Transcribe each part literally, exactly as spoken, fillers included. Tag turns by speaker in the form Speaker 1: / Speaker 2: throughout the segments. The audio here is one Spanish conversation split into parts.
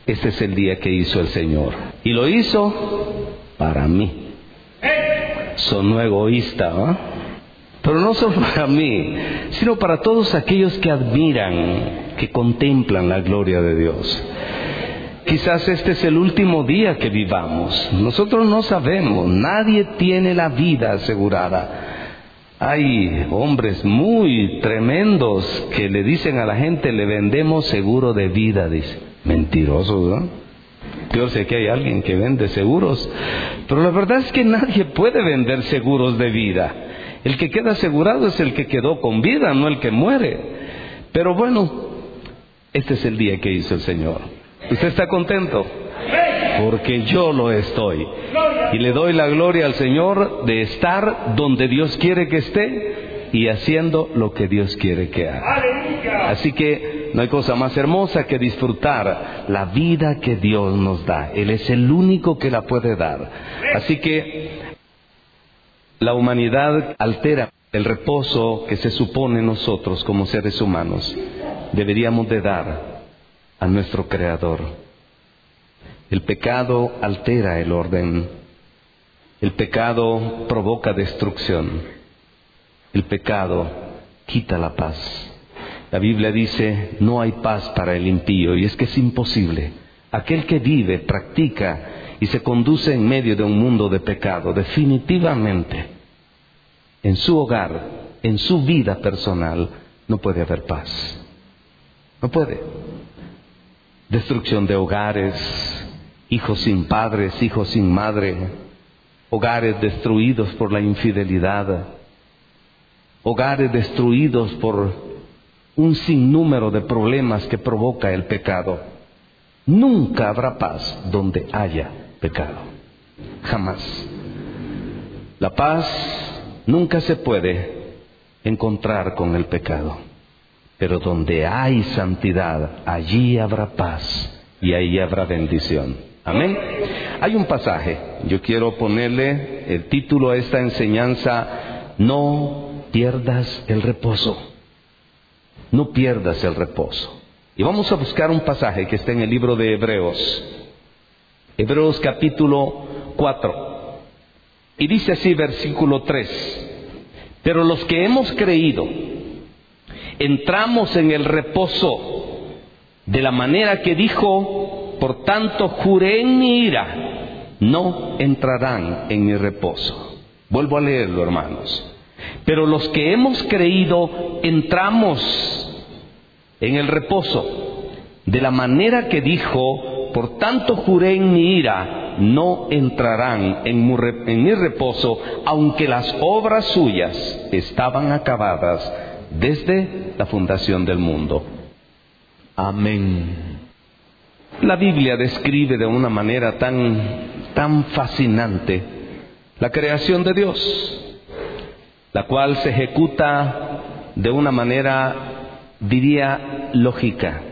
Speaker 1: este es el día que hizo el Señor. Y lo hizo para mí. Sonó egoísta, ¿no? Pero no solo para mí, sino para todos aquellos que admiran, que contemplan la gloria de Dios. Quizás este es el último día que vivamos. Nosotros no sabemos, nadie tiene la vida asegurada. Hay hombres muy tremendos que le dicen a la gente, le vendemos seguro de vida, dice. Mentirosos, ¿no? Yo sé que hay alguien que vende seguros, pero la verdad es que nadie puede vender seguros de vida. El que queda asegurado es el que quedó con vida, no el que muere. Pero bueno, este es el día que hizo el Señor. ¿Usted está contento? Porque yo lo estoy. Y le doy la gloria al Señor de estar donde Dios quiere que esté y haciendo lo que Dios quiere que haga. Así que no hay cosa más hermosa que disfrutar la vida que Dios nos da. Él es el único que la puede dar. Así que la humanidad altera el reposo que se supone nosotros como seres humanos deberíamos de dar a nuestro Creador. El pecado altera el orden. El pecado provoca destrucción. El pecado quita la paz. La Biblia dice, no hay paz para el impío, y es que es imposible. Aquel que vive, practica y se conduce en medio de un mundo de pecado, definitivamente, en su hogar, en su vida personal, no puede haber paz. No puede. Destrucción de hogares, hijos sin padres, hijos sin madre, hogares destruidos por la infidelidad, hogares destruidos por un sinnúmero de problemas que provoca el pecado. Nunca habrá paz donde haya pecado. Jamás. La paz nunca se puede encontrar con el pecado. Pero donde hay santidad, allí habrá paz y ahí habrá bendición. Amén. Hay un pasaje, yo quiero ponerle el título a esta enseñanza: no pierdas el reposo. No pierdas el reposo. Y vamos a buscar un pasaje que está en el libro de Hebreos. Hebreos capítulo cuatro. Y dice así, versículo tres. Pero los que hemos creído, entramos en el reposo de la manera que dijo, por tanto juré en mi ira, no entrarán en mi reposo. Vuelvo a leerlo, hermanos. Pero los que hemos creído, entramos en el reposo de la manera que dijo, por tanto juré en mi ira, no entrarán en mi, en mi reposo, aunque las obras suyas estaban acabadas desde la fundación del mundo. Amén. La Biblia describe de una manera tan, tan fascinante la creación de Dios, la cual se ejecuta de una manera, diría, lógica.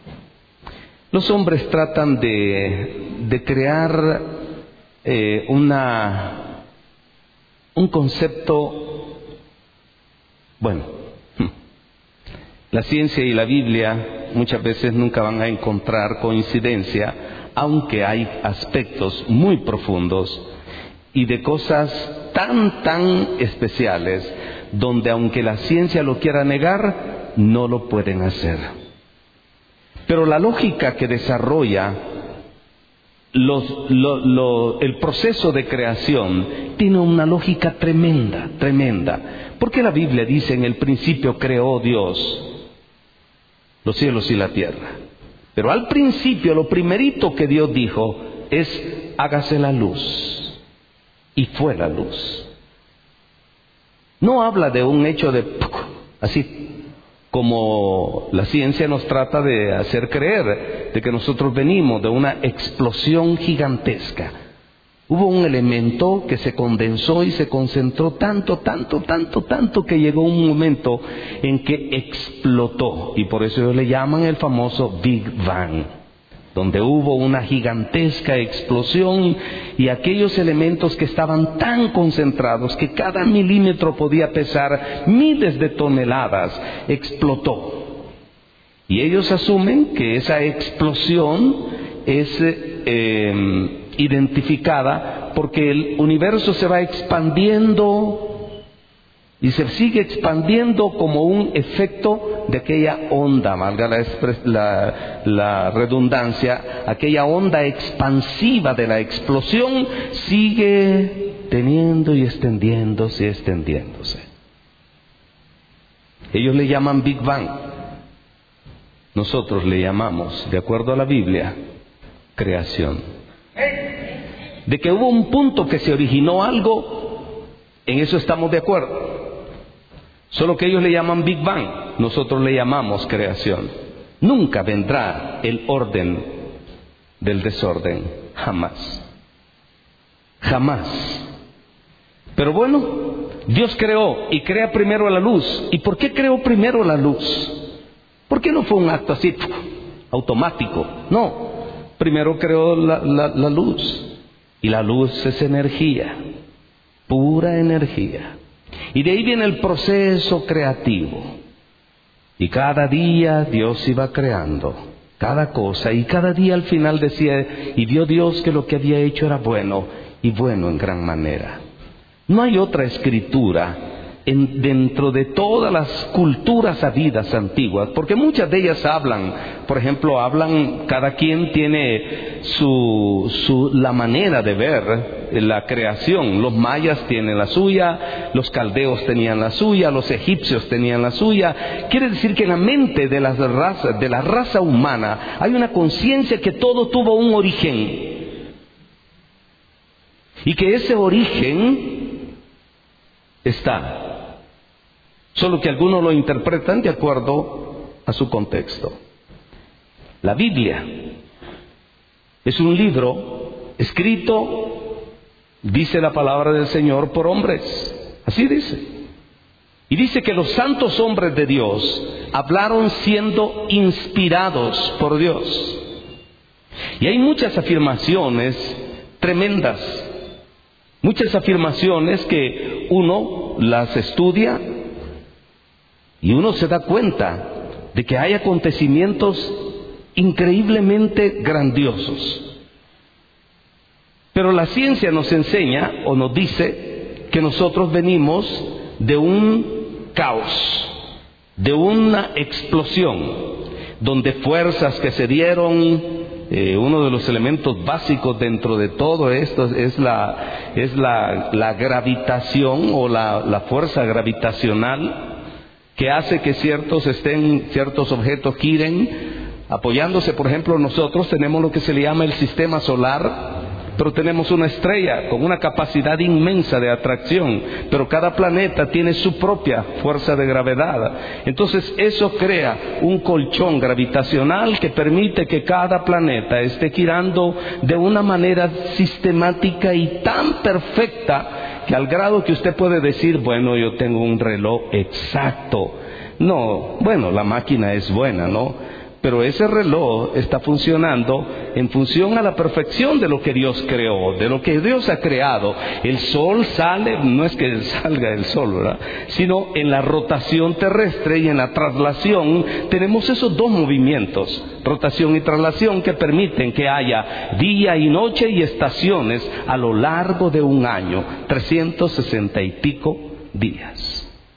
Speaker 1: Los hombres tratan de, de crear eh, una, un concepto, bueno, la ciencia y la Biblia muchas veces nunca van a encontrar coincidencia, aunque hay aspectos muy profundos y de cosas tan, tan especiales, donde aunque la ciencia lo quiera negar, no lo pueden hacer. Pero la lógica que desarrolla los, lo, lo, el proceso de creación tiene una lógica tremenda, tremenda. Porque la Biblia dice, en el principio creó Dios los cielos y la tierra. Pero al principio lo primerito que Dios dijo es, hágase la luz. Y fue la luz. No habla de un hecho de así, como la ciencia nos trata de hacer creer, de que nosotros venimos de una explosión gigantesca. Hubo un elemento que se condensó y se concentró tanto, tanto, tanto, tanto, que llegó un momento en que explotó. Y por eso ellos le llaman el famoso Big Bang, donde hubo una gigantesca explosión y aquellos elementos que estaban tan concentrados que cada milímetro podía pesar miles de toneladas, explotó. Y ellos asumen que esa explosión es eh, identificada porque el universo se va expandiendo y se sigue expandiendo como un efecto de aquella onda, valga la, expres- la, la redundancia, aquella onda expansiva de la explosión sigue teniendo y extendiéndose y extendiéndose. Ellos le llaman Big Bang. Nosotros le llamamos, de acuerdo a la Biblia, creación. De que hubo un punto que se originó algo, en eso estamos de acuerdo. Solo que ellos le llaman Big Bang, nosotros le llamamos creación. Nunca vendrá el orden del desorden, jamás. Jamás. Pero bueno, Dios creó y crea primero la luz. ¿Y por qué creó primero la luz? ¿Por qué no fue un acto así, automático? No, primero creó la, la, la luz. Y la luz es energía, pura energía. Y de ahí viene el proceso creativo. Y cada día Dios iba creando cada cosa. Y cada día al final decía, y vio Dios que lo que había hecho era bueno, y bueno en gran manera. No hay otra escritura en, dentro de todas las culturas habidas antiguas, porque muchas de ellas hablan, por ejemplo, hablan, cada quien tiene su, su, la manera de ver la creación. Los mayas tienen la suya, los caldeos tenían la suya, los egipcios tenían la suya. Quiere decir que en la mente de las razas, de la raza humana, hay una conciencia que todo tuvo un origen. Y que ese origen está. Solo que algunos lo interpretan de acuerdo a su contexto. La Biblia es un libro escrito, dice la palabra del Señor, por hombres. Así dice. Y dice que los santos hombres de Dios hablaron siendo inspirados por Dios. Y hay muchas afirmaciones tremendas. Muchas afirmaciones que uno las estudia y uno se da cuenta de que hay acontecimientos increíblemente grandiosos. Pero la ciencia nos enseña o nos dice que nosotros venimos de un caos, de una explosión, donde fuerzas que se dieron, eh, uno de los elementos básicos dentro de todo esto es la, es la, la gravitación o la, la fuerza gravitacional, que hace que ciertos estén, ciertos objetos giren, apoyándose. Por ejemplo, nosotros tenemos lo que se le llama el sistema solar, pero tenemos una estrella con una capacidad inmensa de atracción, pero cada planeta tiene su propia fuerza de gravedad. Entonces eso crea un colchón gravitacional que permite que cada planeta esté girando de una manera sistemática y tan perfecta, que al grado que usted puede decir, bueno, yo tengo un reloj exacto. No, bueno, la máquina es buena, ¿no? Pero ese reloj está funcionando en función a la perfección de lo que Dios creó, de lo que Dios ha creado. El sol sale, no es que salga el sol, ¿verdad?, sino en la rotación terrestre y en la traslación tenemos esos dos movimientos, rotación y traslación, que permiten que haya día y noche y estaciones a lo largo de un año, trescientos sesenta y pico días.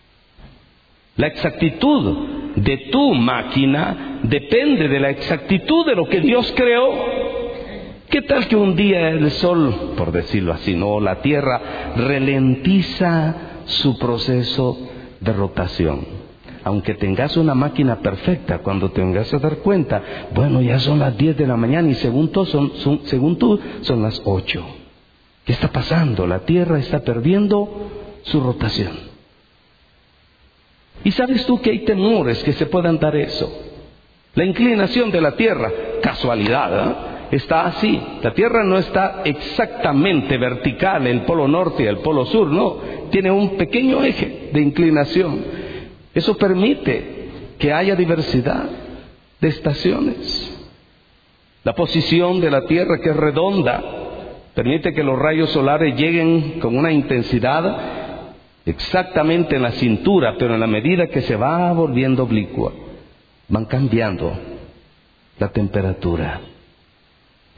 Speaker 1: La exactitud de tu máquina depende de la exactitud de lo que Dios creó. ¿Qué tal que un día el sol, por decirlo así, no, la tierra ralentiza su proceso de rotación? Aunque tengas una máquina perfecta, cuando te vengas a dar cuenta, bueno, ya son las diez de la mañana y según tú son, son, según tú, son las ocho. ¿Qué está pasando? La tierra está perdiendo su rotación. ¿Y sabes tú que hay temores que se puedan dar eso? La inclinación de la Tierra, casualidad, ¿eh?, está así. La Tierra no está exactamente vertical, el polo norte y el polo sur, no. Tiene un pequeño eje de inclinación. Eso permite que haya diversidad de estaciones. La posición de la Tierra, que es redonda, permite que los rayos solares lleguen con una intensidad exactamente en la cintura, pero en la medida que se va volviendo oblicua, van cambiando la temperatura.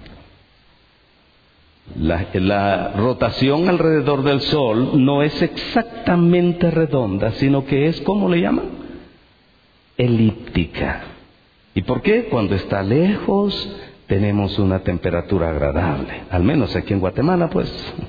Speaker 1: La, la rotación alrededor del Sol no es exactamente redonda, sino que es, ¿cómo le llaman? Elíptica. ¿Y por qué? Cuando está lejos tenemos una temperatura agradable, al menos aquí en Guatemala, pues.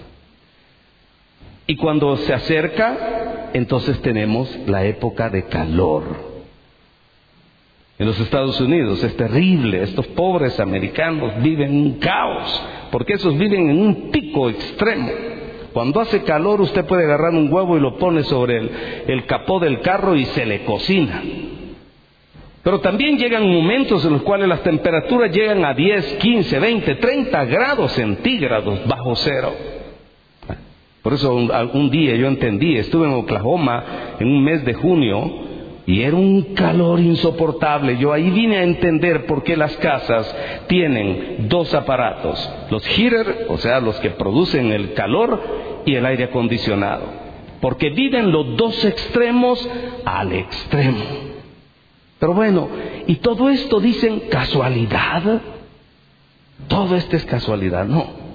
Speaker 1: Y cuando se acerca, entonces tenemos la época de calor. En los Estados Unidos es terrible, estos pobres americanos viven en un caos, porque esos viven en un pico extremo. Cuando hace calor usted puede agarrar un huevo y lo pone sobre el, el capó del carro y se le cocina. Pero también llegan momentos en los cuales las temperaturas llegan a diez, quince, veinte, treinta grados centígrados bajo cero. Por eso un, un día yo entendí, estuve en Oklahoma en un mes de junio y era un calor insoportable. Yo ahí vine a entender por qué las casas tienen dos aparatos, los heater, o sea, los que producen el calor, y el aire acondicionado, porque viven los dos extremos al extremo. Pero bueno, y todo esto dicen casualidad. Todo esto es casualidad, no.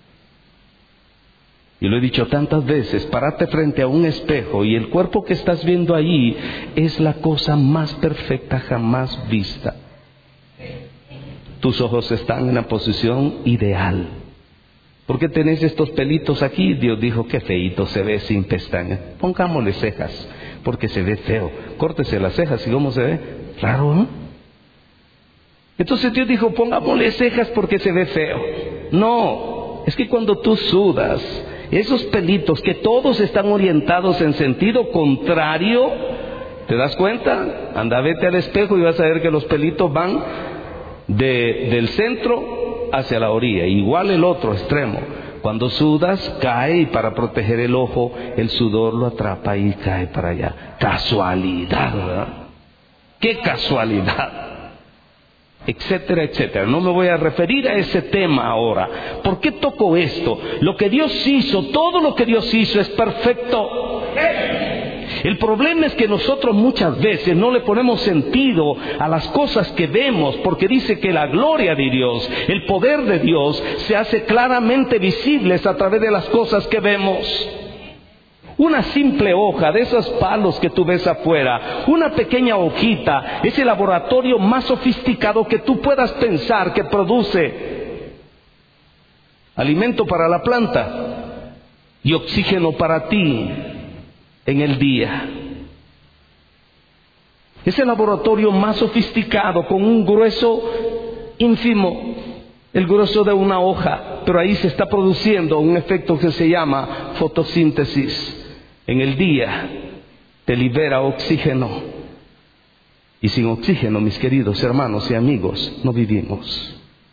Speaker 1: Y lo he dicho tantas veces, párate frente a un espejo y el cuerpo que estás viendo ahí es la cosa más perfecta jamás vista. Tus ojos están en la posición ideal. ¿Por qué tenés estos pelitos aquí? Dios dijo, qué feíto se ve sin pestañas. Pongámosle cejas, porque se ve feo. Córtese las cejas y cómo se ve. Raro, ¿no? Entonces Dios dijo, pongámosle cejas porque se ve feo. No, es que cuando tú sudas, esos pelitos que todos están orientados en sentido contrario, ¿te das cuenta? Anda, vete al espejo y vas a ver que los pelitos van de, del centro hacia la orilla, igual el otro extremo. Cuando sudas, cae, y para proteger el ojo, el sudor lo atrapa y cae para allá. Casualidad, ¿verdad? ¡Qué casualidad! Etcétera, etcétera. No me voy a referir a ese tema ahora. ¿Por qué toco esto? Lo que Dios hizo, todo lo que Dios hizo es perfecto. El problema es que nosotros muchas veces no le ponemos sentido a las cosas que vemos, porque dice que la gloria de Dios, el poder de Dios, se hace claramente visibles a través de las cosas que vemos. Una simple hoja de esos palos que tú ves afuera, una pequeña hojita, es el laboratorio más sofisticado que tú puedas pensar, que produce alimento para la planta y oxígeno para ti en el día. Es el laboratorio más sofisticado, con un grueso ínfimo, el grueso de una hoja, pero ahí se está produciendo un efecto que se llama fotosíntesis. En el día te libera oxígeno. Y sin oxígeno, mis queridos hermanos y amigos, no vivimos.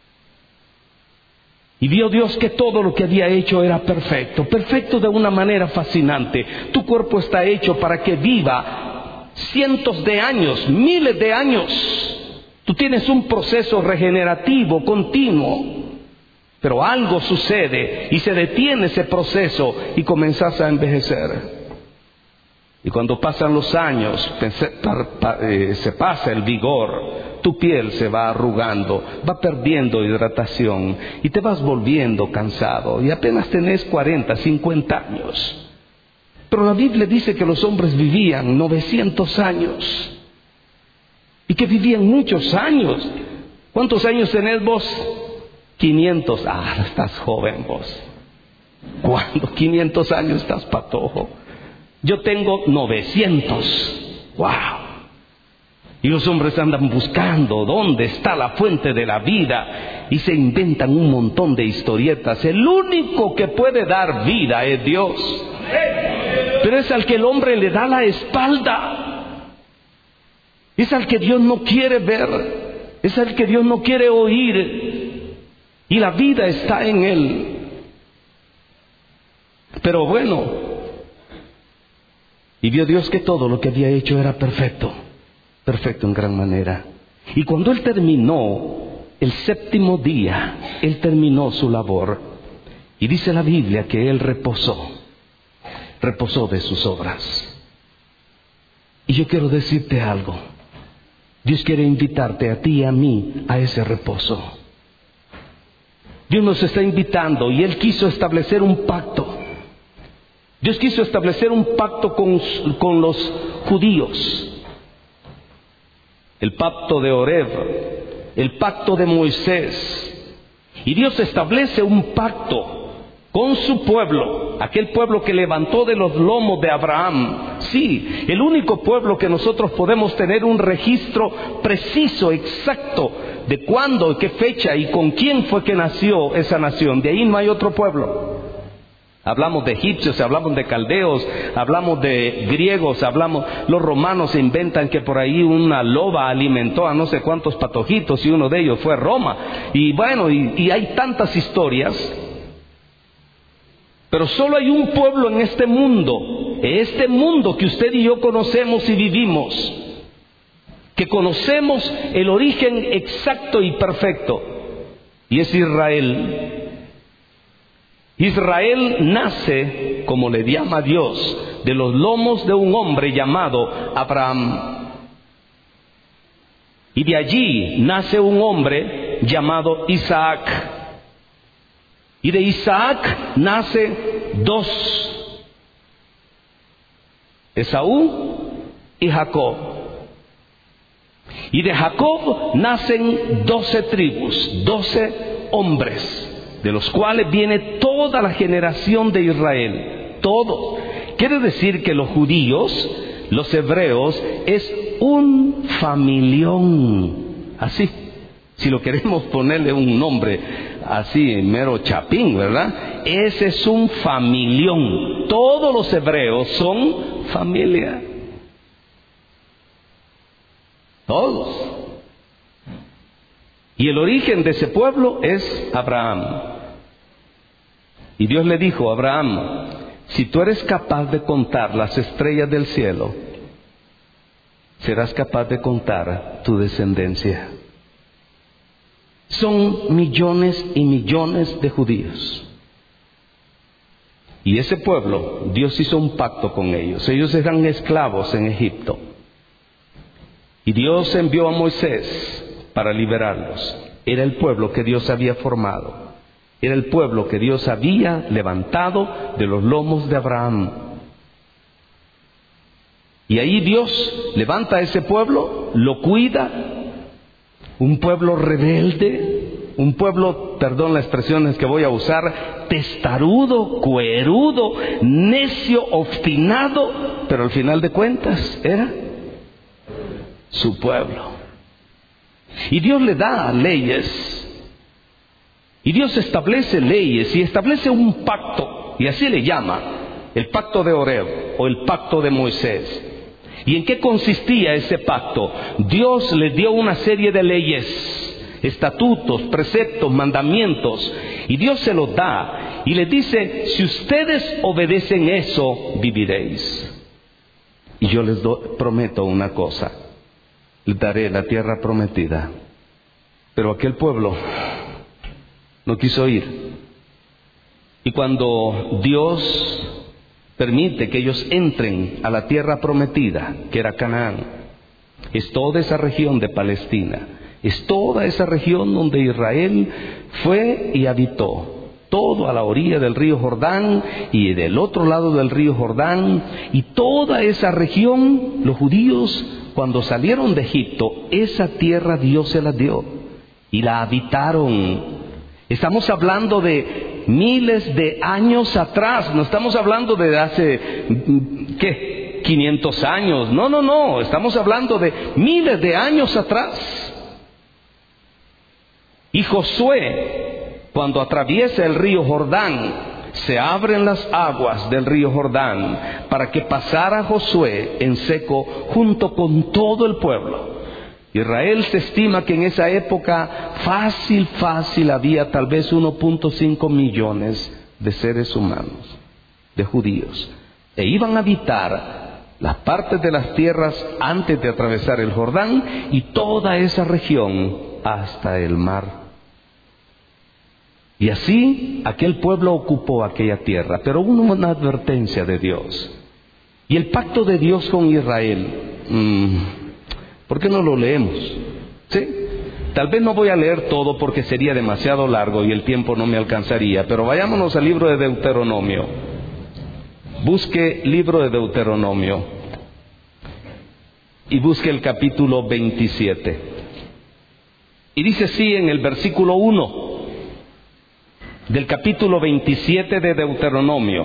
Speaker 1: Y vio Dios que todo lo que había hecho era perfecto, perfecto de una manera fascinante. Tu cuerpo está hecho para que viva cientos de años, miles de años. Tú tienes un proceso regenerativo continuo. Pero algo sucede y se detiene ese proceso y comenzás a envejecer. Y cuando pasan los años, se pasa el vigor, tu piel se va arrugando, va perdiendo hidratación y te vas volviendo cansado. Y apenas tenés cuarenta, cincuenta años. Pero la Biblia dice que los hombres vivían novecientos años. Y que vivían muchos años. ¿Cuántos años tenés vos? quinientos. Ah, estás joven vos. ¿Cuándo? quinientos años estás patojo. Yo tengo novecientos. ¡Wow! Y los hombres andan buscando dónde está la fuente de la vida y se inventan un montón de historietas. El único que puede dar vida es Dios. Pero es al que el hombre le da la espalda. Es al que Dios no quiere ver. Es al que Dios no quiere oír. Y la vida está en él. Pero bueno, y vio Dios que todo lo que había hecho era perfecto, perfecto en gran manera. Y cuando Él terminó el séptimo día, Él terminó su labor. Y dice la Biblia que Él reposó, reposó de sus obras. Y yo quiero decirte algo. Dios quiere invitarte a ti y a mí a ese reposo. Dios nos está invitando y Él quiso establecer un pacto. Dios quiso establecer un pacto con, con los judíos. El pacto de Oreb, el pacto de Moisés. Y Dios establece un pacto con su pueblo, aquel pueblo que levantó de los lomos de Abraham. Sí, el único pueblo que nosotros podemos tener un registro preciso, exacto, de cuándo, y qué fecha y con quién fue que nació esa nación. De ahí no hay otro pueblo. Hablamos de egipcios, hablamos de caldeos, hablamos de griegos, hablamos... Los romanos se inventan que por ahí una loba alimentó a no sé cuántos patojitos y uno de ellos fue Roma. Y bueno, y, y hay tantas historias. Pero solo hay un pueblo en este mundo, este mundo que usted y yo conocemos y vivimos, que conocemos el origen exacto y perfecto, y es Israel. Israel nace, como le llama Dios, de los lomos de un hombre llamado Abraham. Y de allí nace un hombre llamado Isaac. Y de Isaac nace dos, Esaú y Jacob. Y de Jacob nacen doce tribus, doce hombres, de los cuales viene toda la generación de Israel. Todo. Quiere decir que los judíos, los hebreos, es un familión. Así, si lo queremos ponerle un nombre así, mero chapín, ¿verdad? Ese es un familión. Todos los hebreos son familia. Todos. Y el origen de ese pueblo es Abraham. Y Dios le dijo a Abraham: si tú eres capaz de contar las estrellas del cielo, serás capaz de contar tu descendencia. Son millones y millones de judíos. Y ese pueblo, Dios hizo un pacto con ellos. Ellos eran esclavos en Egipto. Y Dios envió a Moisés para liberarlos. Era el pueblo que Dios había formado. Era el pueblo que Dios había levantado de los lomos de Abraham. Y ahí Dios levanta a ese pueblo, lo cuida. Un pueblo rebelde, un pueblo, perdón las expresiones que voy a usar, testarudo, cuerudo, necio, obstinado, pero al final de cuentas era su pueblo. Y Dios le da leyes. Y Dios establece leyes y establece un pacto, y así le llama, el pacto de Oreb o el pacto de Moisés. ¿Y en qué consistía ese pacto? Dios le dio una serie de leyes, estatutos, preceptos, mandamientos, y Dios se los da y les dice: si ustedes obedecen eso, viviréis. Y yo les do, prometo una cosa: les daré la tierra prometida. Pero aquel pueblo no quiso ir. Y cuando Dios permite que ellos entren a la tierra prometida, que era Canaán, es toda esa región de Palestina, es toda esa región donde Israel fue y habitó, todo a la orilla del río Jordán y del otro lado del río Jordán, y toda esa región, los judíos cuando salieron de Egipto, esa tierra Dios se la dio y la habitaron. Estamos hablando de miles de años atrás, no estamos hablando de hace, ¿qué? quinientos años, no, no, no, estamos hablando de miles de años atrás. Y Josué, cuando atraviesa el río Jordán, se abren las aguas del río Jordán para que pasara Josué en seco junto con todo el pueblo. Israel se estima que en esa época fácil, fácil había tal vez uno punto cinco millones de seres humanos, de judíos. E iban a habitar las partes de las tierras antes de atravesar el Jordán y toda esa región hasta el mar. Y así aquel pueblo ocupó aquella tierra, pero hubo una advertencia de Dios. Y el pacto de Dios con Israel, mmm, ¿por qué no lo leemos? ¿Sí? Tal vez no voy a leer todo porque sería demasiado largo y el tiempo no me alcanzaría, pero vayámonos al libro de Deuteronomio. Busque libro de Deuteronomio y busque el capítulo veintisiete. Y dice así en el versículo uno del capítulo veintisiete de Deuteronomio.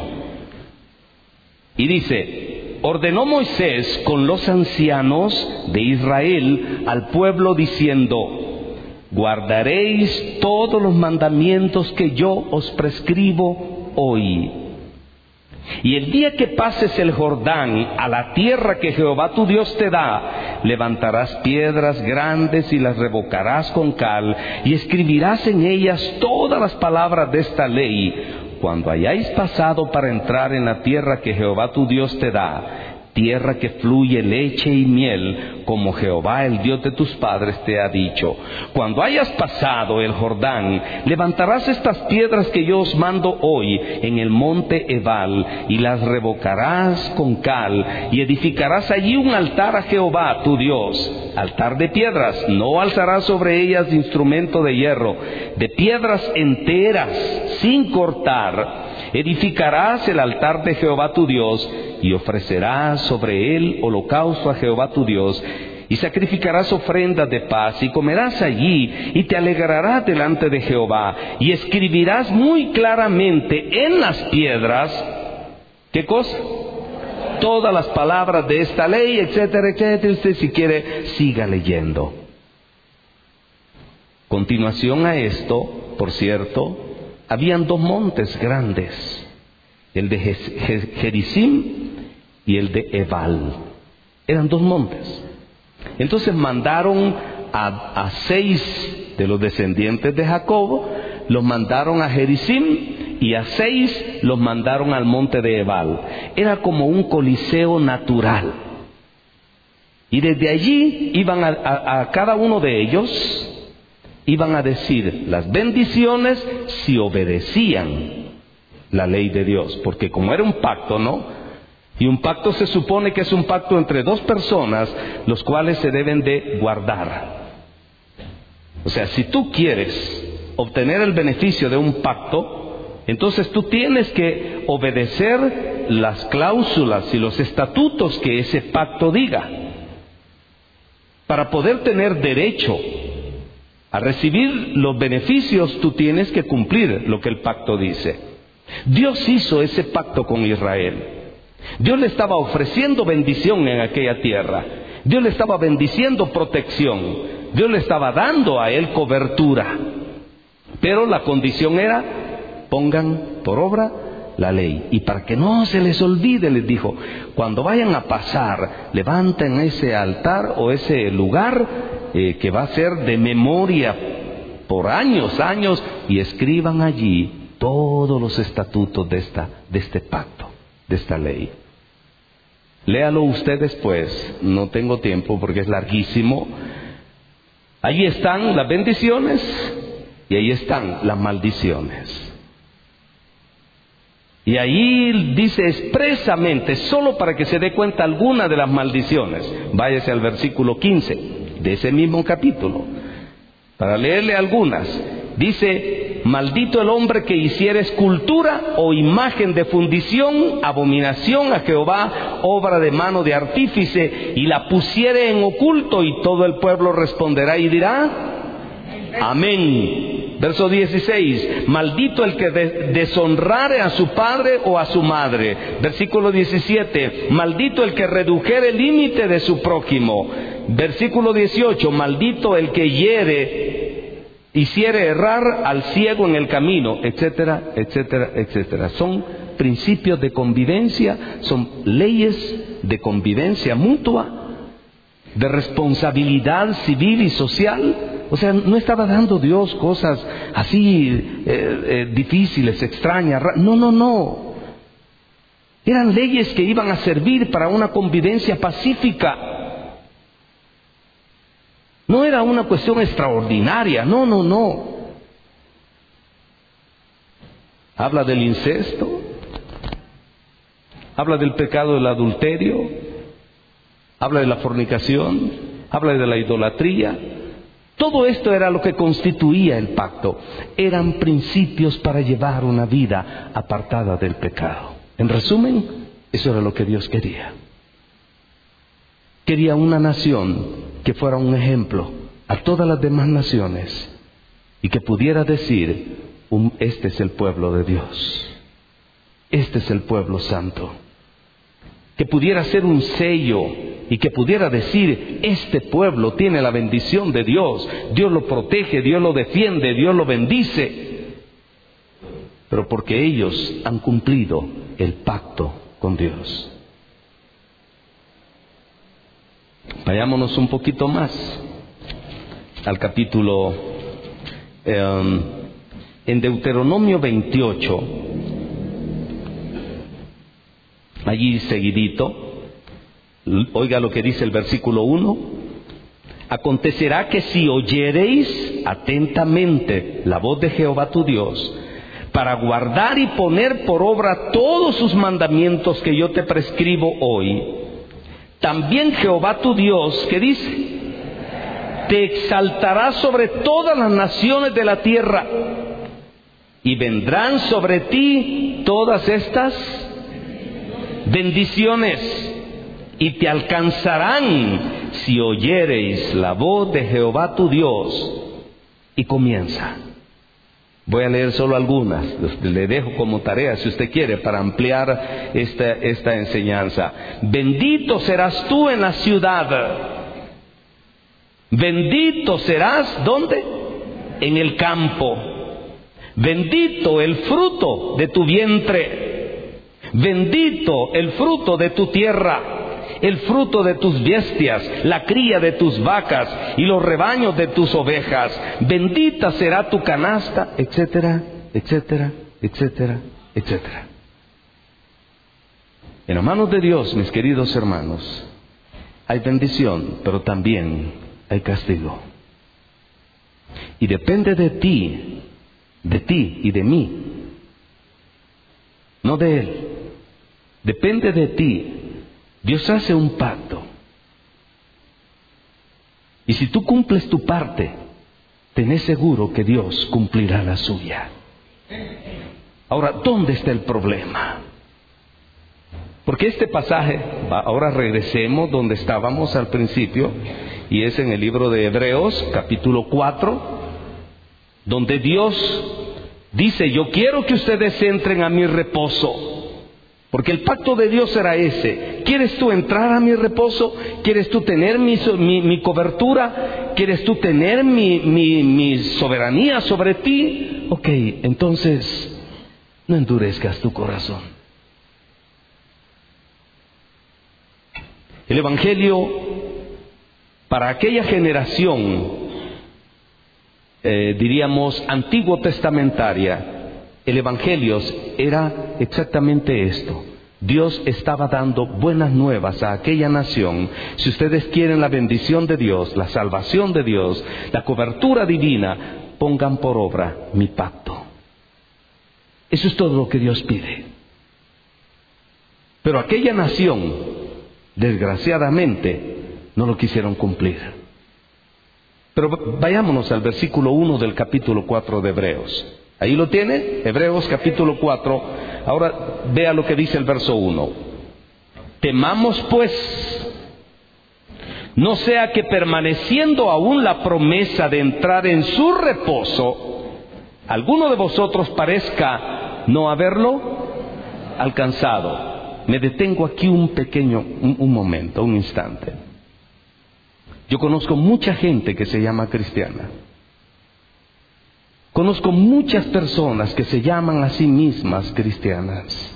Speaker 1: Y dice: ordenó Moisés con los ancianos de Israel al pueblo diciendo: guardaréis todos los mandamientos que yo os prescribo hoy. Y el día que pases el Jordán a la tierra que Jehová tu Dios te da, levantarás piedras grandes y las revocarás con cal, y escribirás en ellas todas las palabras de esta ley. Cuando hayáis pasado para entrar en la tierra que Jehová tu Dios te da, tierra que fluye leche y miel, como Jehová el Dios de tus padres te ha dicho. Cuando hayas pasado el Jordán, levantarás estas piedras que yo os mando hoy en el monte Ebal, y las revocarás con cal, y edificarás allí un altar a Jehová tu Dios, altar de piedras. No alzarás sobre ellas instrumento de hierro, de piedras enteras, sin cortar. Edificarás el altar de Jehová tu Dios, y ofrecerás sobre él holocausto a Jehová tu Dios, y sacrificarás ofrendas de paz, y comerás allí, y te alegrarás delante de Jehová, y escribirás muy claramente en las piedras, ¿qué cosa? Todas las palabras de esta ley, etcétera, etcétera. Usted, si quiere, siga leyendo. Continuación a esto, por cierto, habían dos montes grandes, el de Gerizim y el de Ebal. Eran dos montes. Entonces mandaron a, a seis de los descendientes de Jacob, los mandaron a Gerizim, y a seis los mandaron al monte de Ebal. Era como un coliseo natural. Y desde allí iban a, a, a cada uno de ellos, iban a decir las bendiciones si obedecían la ley de Dios, porque como era un pacto, ¿no? Y un pacto se supone que es un pacto entre dos personas, los cuales se deben de guardar. O sea, si tú quieres obtener el beneficio de un pacto, entonces tú tienes que obedecer las cláusulas y los estatutos que ese pacto diga. Para poder tener derecho a recibir los beneficios, tú tienes que cumplir lo que el pacto dice. Dios hizo ese pacto con Israel. Dios le estaba ofreciendo bendición en aquella tierra. Dios le estaba bendiciendo protección. Dios le estaba dando a él cobertura. Pero la condición era: pongan por obra la ley. Y para que no se les olvide, les dijo, cuando vayan a pasar, levanten ese altar o ese lugar eh, que va a ser de memoria por años, años, y escriban allí todos los estatutos de esta, de este pacto, de esta ley. Léalo usted después, no tengo tiempo porque es larguísimo. Allí están las bendiciones y ahí están las maldiciones. Y ahí dice expresamente, solo para que se dé cuenta alguna de las maldiciones, váyase al versículo quince de ese mismo capítulo, para leerle algunas. Dice: maldito el hombre que hiciere escultura o imagen de fundición, abominación a Jehová, obra de mano de artífice, y la pusiere en oculto, y todo el pueblo responderá y dirá: amén. Verso dieciséis: maldito el que de- deshonrare a su padre o a su madre. Versículo diecisiete: maldito el que redujere el límite de su prójimo. Versículo dieciocho: maldito el que hiere, hiciere errar al ciego en el camino, etcétera, etcétera, etcétera. Son principios de convivencia, son leyes de convivencia mutua, de responsabilidad civil y social. O sea, no estaba dando Dios cosas así eh, eh, difíciles, extrañas. Ra- no, no, no. Eran leyes que iban a servir para una convivencia pacífica. No era una cuestión extraordinaria. No, no, no. Habla del incesto. Habla del pecado del adulterio. Habla de la fornicación. Habla de la idolatría. Todo esto era lo que constituía el pacto. Eran principios para llevar una vida apartada del pecado. En resumen, eso era lo que Dios quería. Quería una nación que fuera un ejemplo a todas las demás naciones y que pudiera decir, un, este es el pueblo de Dios, este es el pueblo santo. Que pudiera ser un sello y que pudiera decir, este pueblo tiene la bendición de Dios, Dios lo protege, Dios lo defiende, Dios lo bendice. Pero porque ellos han cumplido el pacto con Dios. Vayámonos un poquito más al capítulo, eh, en Deuteronomio veintiocho, allí seguidito, oiga lo que dice el versículo uno. Acontecerá que si oyereis atentamente la voz de Jehová tu Dios, para guardar y poner por obra todos sus mandamientos que yo te prescribo hoy, también Jehová tu Dios, ¿qué dice? Te exaltará sobre todas las naciones de la tierra, y vendrán sobre ti todas estas bendiciones, y te alcanzarán si oyereis la voz de Jehová tu Dios. Y comienza. Voy a leer solo algunas, le dejo como tarea si usted quiere para ampliar esta, esta enseñanza. Bendito serás tú en la ciudad. Bendito serás, ¿dónde? En el campo. Bendito el fruto de tu vientre. Bendito el fruto de tu tierra. El fruto de tus bestias, la cría de tus vacas y los rebaños de tus ovejas. Bendita será tu canasta, etcétera, etcétera, etcétera, etcétera. En las manos de Dios, mis queridos hermanos, hay bendición, pero también hay castigo. Y depende de ti, de ti y de mí, no de Él. Depende de ti. Dios hace un pacto. Y si tú cumples tu parte, tenés seguro que Dios cumplirá la suya. Ahora, ¿dónde está el problema? Porque este pasaje, ahora regresemos donde estábamos al principio, y es en el libro de Hebreos, capítulo cuatro, donde Dios dice, yo quiero que ustedes entren a mi reposo. Porque el pacto de Dios era ese. ¿Quieres tú entrar a mi reposo? ¿Quieres tú tener mi, mi, mi cobertura? ¿Quieres tú tener mi, mi, mi soberanía sobre ti? Ok, entonces no endurezcas tu corazón. El Evangelio para aquella generación, eh, diríamos antiguo testamentaria, el Evangelio era exactamente esto. Dios estaba dando buenas nuevas a aquella nación. Si ustedes quieren la bendición de Dios, la salvación de Dios, la cobertura divina, pongan por obra mi pacto. Eso es todo lo que Dios pide. Pero aquella nación, desgraciadamente, no lo quisieron cumplir. Pero vayámonos al versículo uno del capítulo cuatro de Hebreos. Ahí lo tiene, Hebreos capítulo cuatro. Ahora vea lo que dice el verso uno. Temamos pues, no sea que permaneciendo aún la promesa de entrar en su reposo, alguno de vosotros parezca no haberlo alcanzado. Me detengo aquí un pequeño, un, un momento, un instante. Yo conozco mucha gente que se llama cristiana. Conozco muchas personas que se llaman a sí mismas cristianas.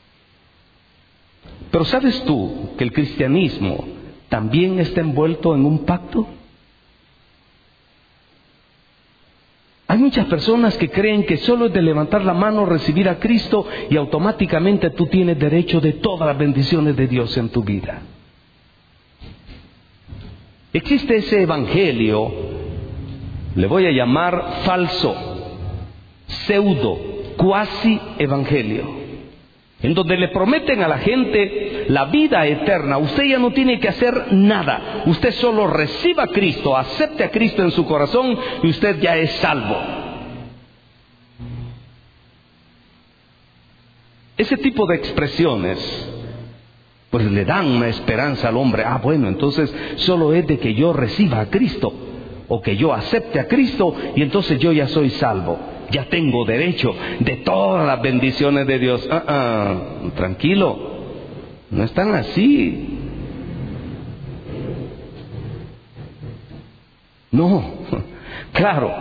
Speaker 1: Pero ¿sabes tú que el cristianismo también está envuelto en un pacto? Hay muchas personas que creen que solo es de levantar la mano, recibir a Cristo y automáticamente tú tienes derecho de todas las bendiciones de Dios en tu vida. Existe ese evangelio, le voy a llamar falso, pseudo, cuasi evangelio. en donde le prometen a la gente la vida eterna. Usted ya no tiene que hacer nada. Usted solo reciba a Cristo, acepte a Cristo en su corazón y usted ya es salvo. Ese tipo de expresiones pues le dan una esperanza al hombre. Ah, bueno, entonces solo es de que yo reciba a Cristo o que yo acepte a Cristo y entonces yo ya soy salvo. Ya tengo derecho de todas las bendiciones de Dios. Ah, ah, tranquilo, no es tan así. No, claro,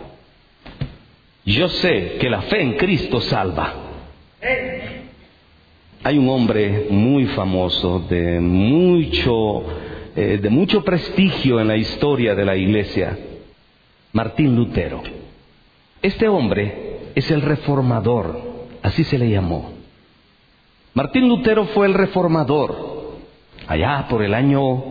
Speaker 1: yo sé que la fe en Cristo salva. Hay un hombre muy famoso, de mucho, eh, de mucho prestigio en la historia de la iglesia, Martín Lutero. Este hombre es el reformador, así se le llamó. Martín Lutero fue el reformador allá por el año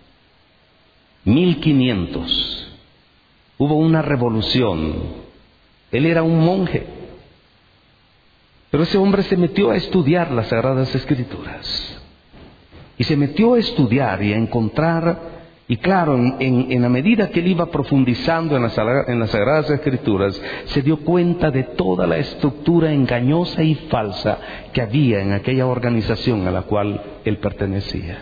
Speaker 1: mil quinientos. Hubo una revolución. Él era un monje, pero ese hombre se metió a estudiar las Sagradas Escrituras. Y se metió a estudiar y a encontrar. Y claro, en, en, en la medida que él iba profundizando en las, en las Sagradas Escrituras, se dio cuenta de toda la estructura engañosa y falsa que había en aquella organización a la cual él pertenecía.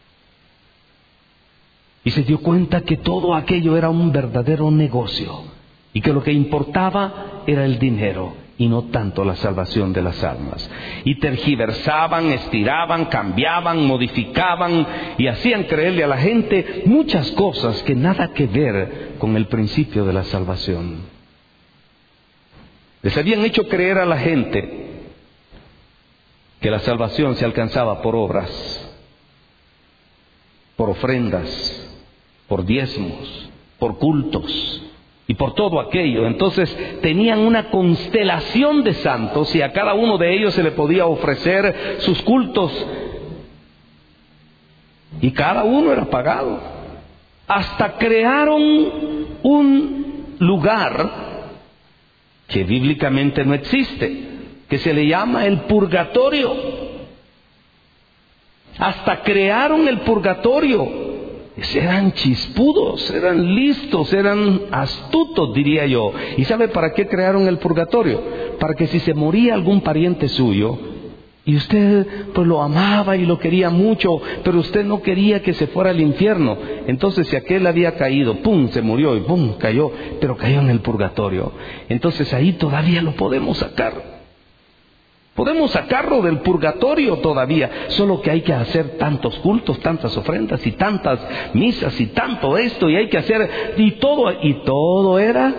Speaker 1: Y se dio cuenta que todo aquello era un verdadero negocio y que lo que importaba era el dinero y no tanto la salvación de las almas. Y tergiversaban, estiraban, cambiaban, modificaban y hacían creerle a la gente muchas cosas que nada que ver con el principio de la salvación. Les habían hecho creer a la gente que la salvación se alcanzaba por obras, por ofrendas, por diezmos, por cultos y por todo aquello. Entonces tenían una constelación de santos y a cada uno de ellos se le podía ofrecer sus cultos y cada uno era pagado. Hasta crearon un lugar que bíblicamente no existe, que se le llama el purgatorio. Hasta crearon el purgatorio. Eran chispudos, eran listos, eran astutos, diría yo. ¿Y sabe para qué crearon el purgatorio? Para que si se moría algún pariente suyo y usted pues lo amaba y lo quería mucho, pero usted no quería que se fuera al infierno, entonces si aquel había caído, pum, se murió y pum, cayó, pero cayó en el purgatorio. Entonces ahí todavía lo podemos sacar. Podemos sacarlo del purgatorio todavía, solo que hay que hacer tantos cultos, tantas ofrendas y tantas misas y tanto esto y hay que hacer y todo, y todo era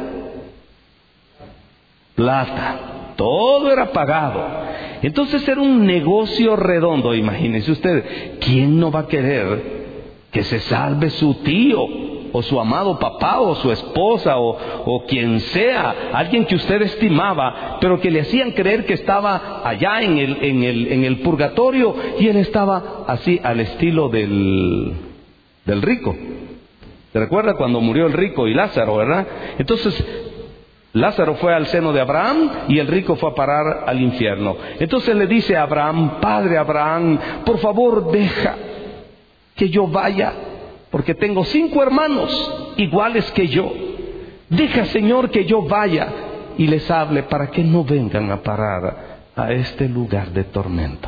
Speaker 1: plata, todo era pagado. Entonces era un negocio redondo. Imagínese usted, ¿quién no va a querer que se salve su tío o su amado papá o su esposa o, o quien sea, alguien que usted estimaba, pero que le hacían creer que estaba allá en el, en el, en el purgatorio y él estaba así al estilo del, del rico? ¿Se recuerda cuando murió el rico y Lázaro, verdad? Entonces Lázaro fue al seno de Abraham y el rico fue a parar al infierno. Entonces le dice a Abraham: Padre Abraham, por favor deja que yo vaya, porque tengo cinco hermanos iguales que yo. Deja, Señor, que yo vaya y les hable para que no vengan a parar a este lugar de tormento.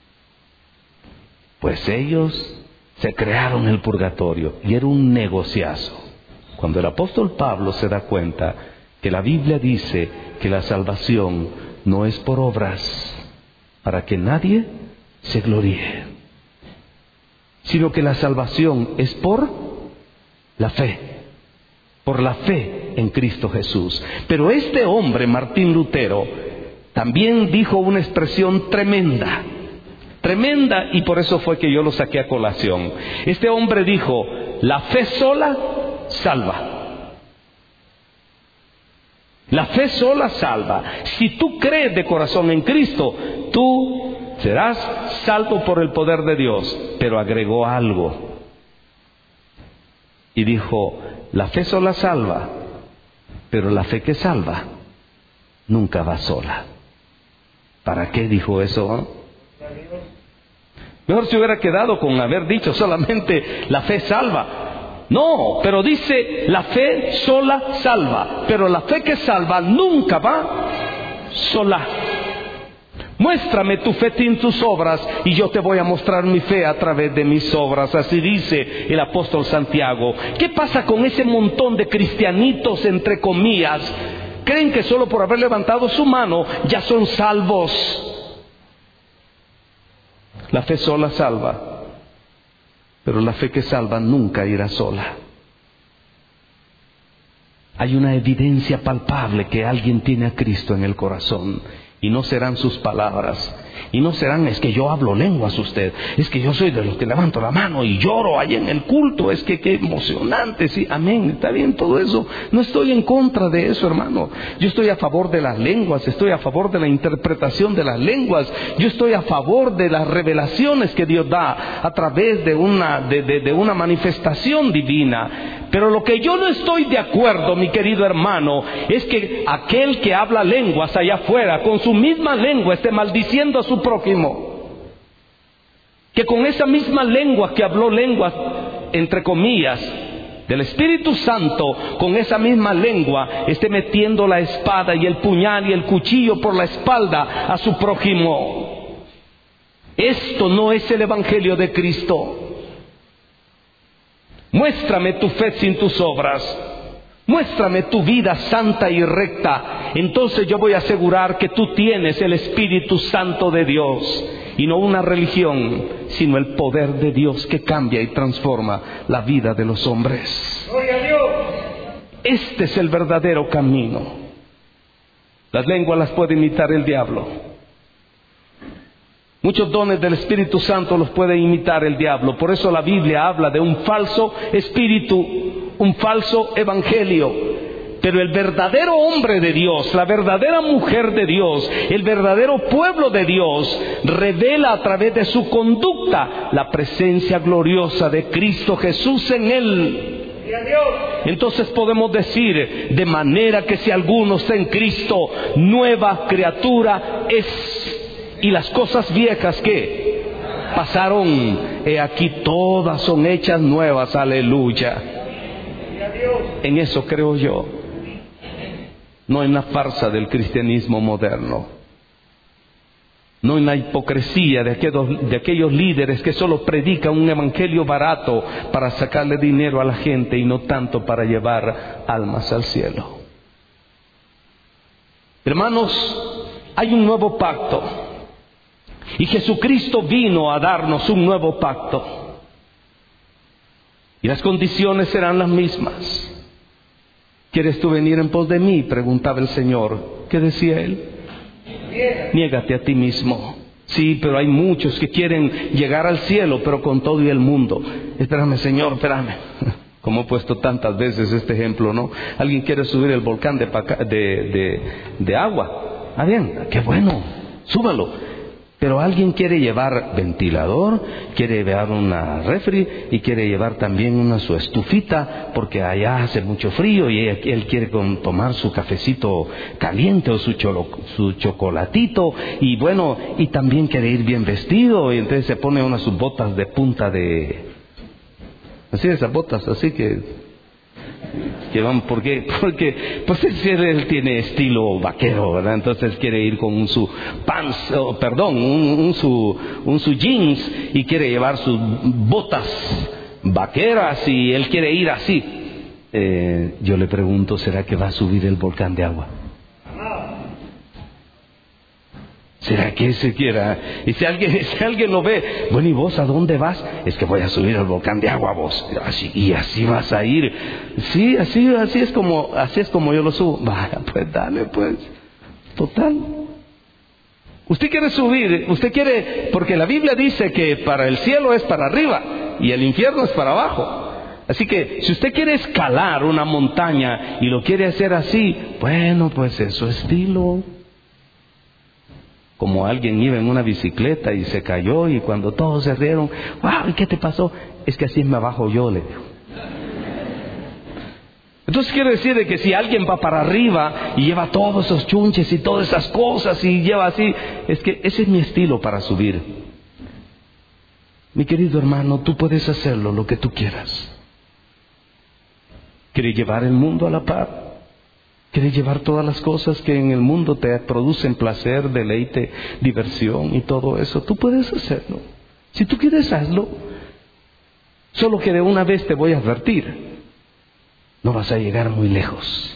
Speaker 1: Pues ellos se crearon el purgatorio y era un negociazo. Cuando el apóstol Pablo se da cuenta que la Biblia dice que la salvación no es por obras, para que nadie se gloríe, sino que la salvación es por la fe, por la fe en Cristo Jesús. Pero este hombre, Martín Lutero, también dijo una expresión tremenda, tremenda, y por eso fue que yo lo saqué a colación. Este hombre dijo: la fe sola salva. La fe sola salva. Si tú crees de corazón en Cristo, tú serás salvo por el poder de Dios. Pero agregó algo y dijo: la fe sola salva, pero la fe que salva nunca va sola. ¿Para qué dijo eso? Mejor se hubiera quedado con haber dicho solamente la fe salva. No, pero dice la fe sola salva. Pero la fe que salva nunca va sola. Muéstrame tu fe sin tus obras y yo te voy a mostrar mi fe a través de mis obras. Así dice el apóstol Santiago. ¿Qué pasa con ese montón de cristianitos, entre comillas? Creen que solo por haber levantado su mano ya son salvos. La fe sola salva, pero la fe que salva nunca irá sola. Hay una evidencia palpable que alguien tiene a Cristo en el corazón. Y no serán sus palabras. Y no serán, es que yo hablo lenguas usted. Es que yo soy de los que levanto la mano y lloro ahí en el culto. Es que qué emocionante. Sí, amén. Está bien todo eso. No estoy en contra de eso, hermano. Yo estoy a favor de las lenguas. Estoy a favor de la interpretación de las lenguas. Yo estoy a favor de las revelaciones que Dios da a través de una, de, de, de una manifestación divina. Pero lo que yo no estoy de acuerdo, mi querido hermano, es que aquel que habla lenguas allá afuera, con su misma lengua, esté maldiciendo a su prójimo. Que con esa misma lengua que habló lenguas, entre comillas, del Espíritu Santo, con esa misma lengua, esté metiendo la espada y el puñal y el cuchillo por la espalda a su prójimo. Esto no es el Evangelio de Cristo. Muéstrame tu fe sin tus obras. Muéstrame tu vida santa y recta. Entonces yo voy a asegurar que tú tienes el Espíritu Santo de Dios. Y no una religión, sino el poder de Dios que cambia y transforma la vida de los hombres. ¡Gloria a Dios! Este es el verdadero camino. Las lenguas las puede imitar el diablo. Muchos dones del Espíritu Santo los puede imitar el diablo. Por eso la Biblia habla de un falso espíritu, un falso evangelio. Pero el verdadero hombre de Dios, la verdadera mujer de Dios, el verdadero pueblo de Dios, revela a través de su conducta la presencia gloriosa de Cristo Jesús en él. Entonces podemos decir, de manera que si alguno está en Cristo, nueva criatura es. Y las cosas viejas que pasaron, he aquí todas son hechas nuevas, aleluya. En eso creo yo, no en la farsa del cristianismo moderno, no en la hipocresía de aquellos, de aquellos líderes que solo predican un evangelio barato para sacarle dinero a la gente y no tanto para llevar almas al cielo. Hermanos, hay un nuevo pacto. Y Jesucristo vino a darnos un nuevo pacto. Y las condiciones serán las mismas. ¿Quieres tú venir en pos de mí?, preguntaba el Señor. ¿Qué decía Él? Niégate a ti mismo. Sí, pero hay muchos que quieren llegar al cielo, pero con todo y el mundo. Espérame, Señor, espérame. Como he puesto tantas veces este ejemplo, ¿no? Alguien quiere subir el volcán de, de, de, de agua. Ah, bien, qué bueno, súbalo. Pero alguien quiere llevar ventilador, quiere llevar una refri y quiere llevar también una su estufita porque allá hace mucho frío y él quiere tomar su cafecito caliente o su, cholo, su chocolatito y bueno, y también quiere ir bien vestido y entonces se pone unas sus botas de punta de... Así esas botas, así que... que van, ¿por qué? Porque pues él, él tiene estilo vaquero, ¿verdad? Entonces quiere ir con un su pants, oh, perdón, un, un su un su jeans y quiere llevar sus botas vaqueras y él quiere ir así. Eh, yo le pregunto, ¿será que va a subir el volcán de agua? ¿Será que se quiera? Y si alguien, si alguien lo ve, bueno, ¿y vos a dónde vas? Es que voy a subir al volcán de agua, vos. Así, y así vas a ir. Sí, así, así es como, así es como yo lo subo. Vaya, pues dale, pues. Total. Usted quiere subir, usted quiere, porque la Biblia dice que para el cielo es para arriba y el infierno es para abajo. Así que si usted quiere escalar una montaña y lo quiere hacer así, bueno, pues es su estilo. Como alguien iba en una bicicleta y se cayó y cuando todos se rieron, wow, ¿y qué te pasó? Es que así me bajo yo, le digo. Entonces quiere decir de que si alguien va para arriba y lleva todos esos chunches y todas esas cosas y lleva así, es que ese es mi estilo para subir. Mi querido hermano, tú puedes hacerlo lo que tú quieras. ¿Quieres llevar el mundo a la par? ¿Quieres llevar todas las cosas que en el mundo te producen placer, deleite, diversión y todo eso? Tú puedes hacerlo. Si tú quieres, hazlo. Solo que de una vez te voy a advertir, no vas a llegar muy lejos.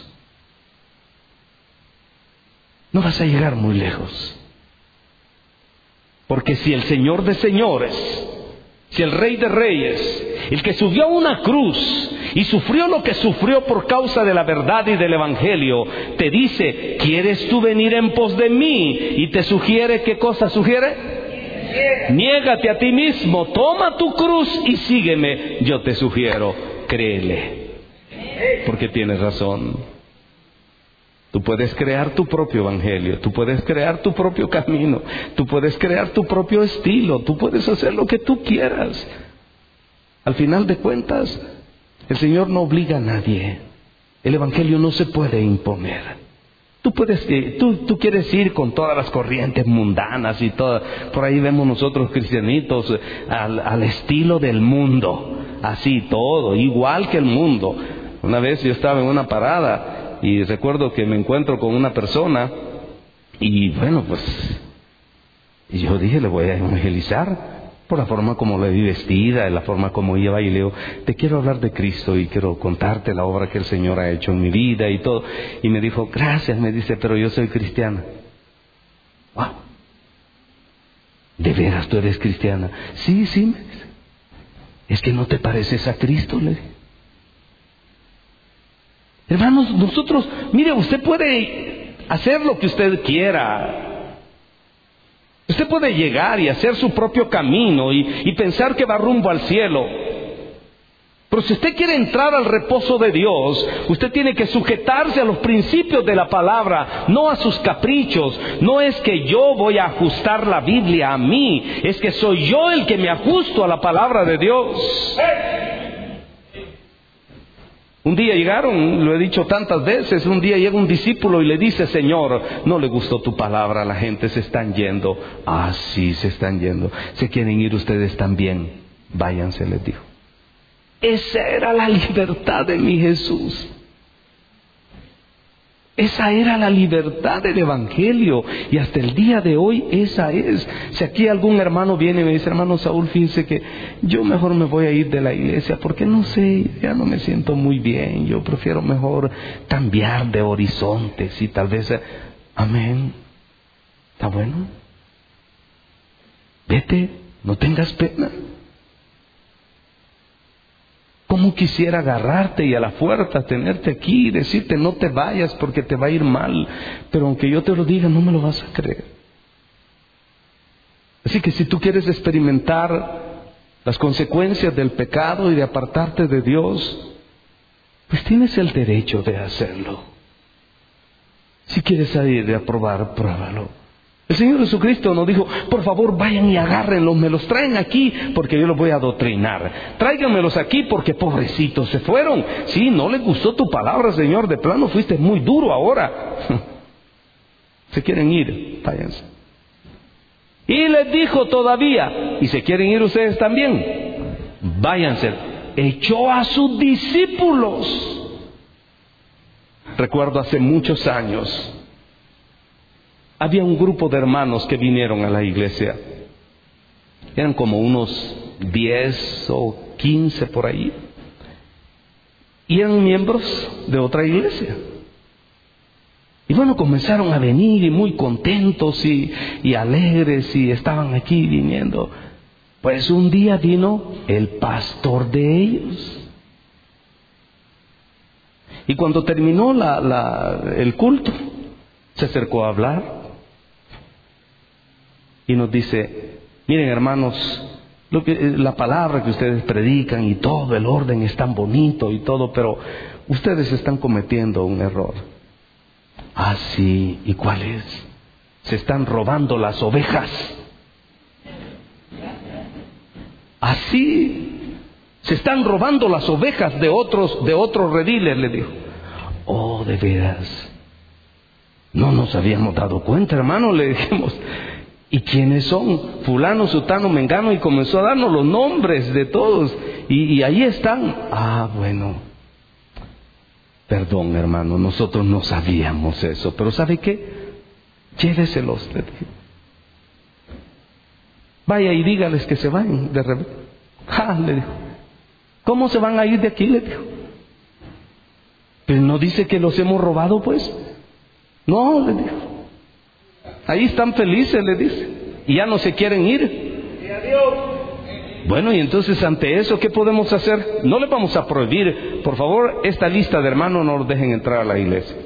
Speaker 1: No vas a llegar muy lejos. Porque si el Señor de señores, si el Rey de reyes, el que subió a una cruz y sufrió lo que sufrió por causa de la verdad y del Evangelio, te dice, ¿quieres tú venir en pos de mí? Y te sugiere, ¿qué cosa sugiere? Niégate a ti mismo, toma tu cruz y sígueme. Yo te sugiero, créele, porque tienes razón. Tú puedes crear tu propio evangelio, tú puedes crear tu propio camino, tú puedes crear tu propio estilo, tú puedes hacer lo que tú quieras. Al final de cuentas, el Señor no obliga a nadie. El evangelio no se puede imponer. Tú puedes, tú, tú quieres ir con todas las corrientes mundanas y todo. Por ahí vemos nosotros cristianitos al, al estilo del mundo, así todo, igual que el mundo. Una vez yo estaba en una parada y recuerdo que me encuentro con una persona y bueno, pues yo dije, le voy a evangelizar por la forma como le vi vestida, la forma como iba, y le digo, te quiero hablar de Cristo y quiero contarte la obra que el Señor ha hecho en mi vida y todo. Y me dijo, gracias, me dice, pero yo soy cristiana. Wow. ¿De veras tú eres cristiana? Sí, sí, me dice. Es que no te pareces a Cristo, le dije. Hermanos, nosotros, mire, usted puede hacer lo que usted quiera. Usted puede llegar y hacer su propio camino y, y pensar que va rumbo al cielo. Pero si usted quiere entrar al reposo de Dios, usted tiene que sujetarse a los principios de la palabra, no a sus caprichos. No es que yo voy a ajustar la Biblia a mí, es que soy yo el que me ajusto a la palabra de Dios. Un día llegaron, lo he dicho tantas veces, un día llega un discípulo y le dice, Señor, no le gustó tu palabra, la gente se están yendo. Ah, sí, se están yendo. ¿Se quieren ir ustedes también? Váyanse, les dijo. Esa era la libertad de mi Jesús. Esa era la libertad del Evangelio, y hasta el día de hoy esa es. Si aquí algún hermano viene y me dice, hermano Saúl, fíjese que yo mejor me voy a ir de la iglesia porque no sé, ya no me siento muy bien, yo prefiero mejor cambiar de horizontes y tal vez, amén, está bueno, vete, no tengas pena. ¿Cómo quisiera agarrarte y a la fuerza tenerte aquí y decirte no te vayas porque te va a ir mal? Pero aunque yo te lo diga, no me lo vas a creer. Así que si tú quieres experimentar las consecuencias del pecado y de apartarte de Dios, pues tienes el derecho de hacerlo. Si quieres salir de aprobar, pruébalo. El Señor Jesucristo nos dijo, por favor vayan y agárrenlos, me los traen aquí porque yo los voy a adoctrinar. Tráiganmelos aquí porque pobrecitos se fueron. Sí, no les gustó tu palabra, Señor, de plano fuiste muy duro ahora. Se quieren ir, váyanse. Y les dijo todavía, ¿y se quieren ir ustedes también? Váyanse. Echó a sus discípulos. Recuerdo hace muchos años, había un grupo de hermanos que vinieron a la iglesia. Eran como unos diez o quince por ahí. Y eran miembros de otra iglesia. Y bueno, comenzaron a venir y muy contentos y, y alegres y estaban aquí viniendo. Pues un día vino el pastor de ellos. Y cuando terminó la, la, el culto, se acercó a hablar. Y nos dice, miren hermanos, lo que, la palabra que ustedes predican y todo, el orden es tan bonito y todo, pero ustedes están cometiendo un error. Ah, sí, ¿y cuál es? Se están robando las ovejas. Así, se están robando las ovejas de otros, de otros rediles, le dijo. Oh, de veras, no nos habíamos dado cuenta, hermano, le dijimos. ¿Y quiénes son? Fulano, sutano, mengano, y comenzó a darnos los nombres de todos. Y, y ahí están. Ah, bueno. Perdón, hermano, nosotros no sabíamos eso. Pero ¿sabe qué? Lléveselos, le dije. Vaya y dígales que se vayan de repente. Ah, le dijo. ¿Cómo se van a ir de aquí? Le dijo. Pero no dice que los hemos robado, pues. No, le dijo. Ahí están felices, le dice. Y ya no se quieren ir. Bueno, y entonces ante eso, ¿qué podemos hacer? No le vamos a prohibir. Por favor, esta lista de hermanos no los dejen entrar a la iglesia.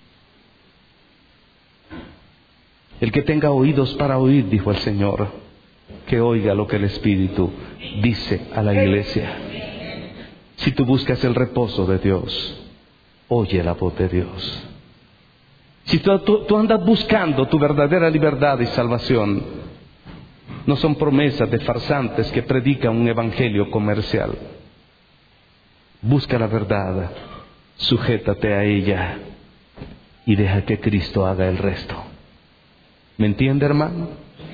Speaker 1: El que tenga oídos para oír, dijo el Señor, que oiga lo que el Espíritu dice a la iglesia. Si tú buscas el reposo de Dios, oye la voz de Dios. Si tú, tú, tú andas buscando tu verdadera libertad y salvación, no son promesas de farsantes que predican un evangelio comercial. Busca la verdad, sujétate a ella y deja que Cristo haga el resto. ¿Me entiende, hermano?